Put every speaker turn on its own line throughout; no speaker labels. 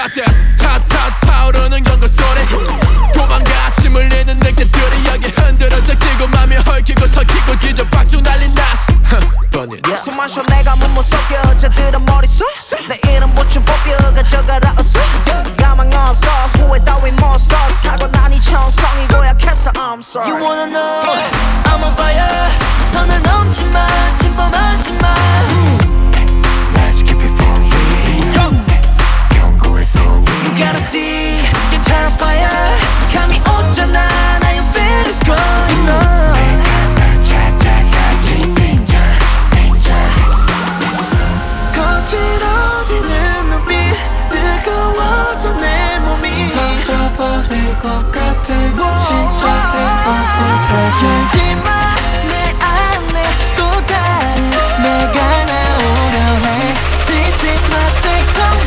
샷대 타타타오르는 경고 소리 도망가 침 흘리는 늑대들이 여기 흔들어져 끼고 맘이 헐키고 설키고 뒤져 박죽 날린 나스
숨 마셔 내가 못 섞여 여자들은 머릿속 내 이름 붙인 포뷰 가져가라 어서 가망 없어 후회 따윈 못 써 타고난 이 천성이 고약해서 I'm sorry
You wanna know I'm on fire 선을 넘지마 침범하지마
Let's keep it flowing 경고해서
You gotta see You're terrifier 감이 오잖아 Now you feel it's going on
내가 널 찾아가지 Danger Danger
거칠어지는 눈빛 뜨거워져 내 몸이 터져버릴 것 같아 심장이 하지마 내 안에 또 다른 내가 나오려 해 This is my second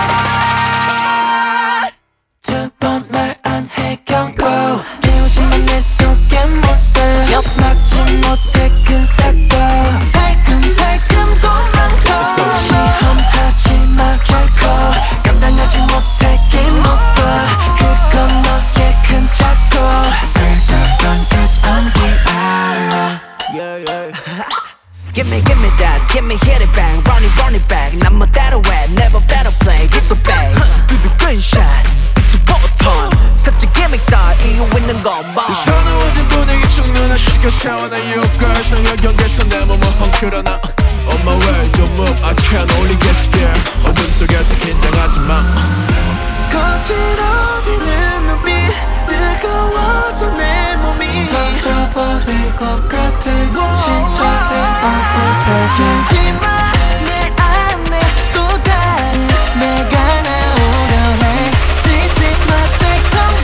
one 두 번 말 안 해 경고 깨우지만 내 속에 monster 막지 못해 큰 사건 살금살금 도망쳐 시험하지 마 결코 감당하지 못해 game over 그건 너의 큰 착오
Better run cause I'm here
Give me that, give me hit it bang run it back 난 멋대로 해 never better play this so bad 두둑근 shot it's a bottom 살짝 gimmick 사 이유 있는 것만
서러워진 분위기 숙면을 시켜 세워나 이유가 성역 경계에서 내 몸을 헝클어나 On my way, don't move, I can only get scared 어둠 속에서 긴장하지 마
거칠어지는 눈빛 뜨거워져 내 몸이 터져버릴 것 같아 심장이 하지마 내 안에 또 다른 내가 나오려 해 This is my second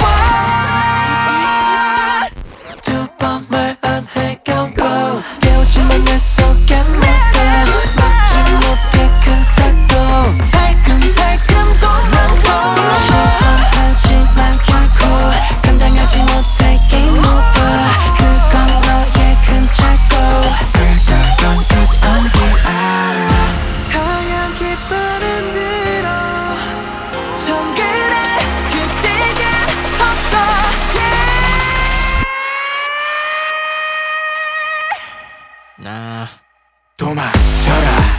one 두 번 말 안 해 경고 깨우지만 내 속에 monster 막지 못해 큰 사건 살금살금 도망쳐 시험하지만 결코 감당하지 못해 game over 그건 너의 큰 착오
Better run cause I'm here
하얀 깃발은 들어 정글에 규칙은 없어
나
도망쳐라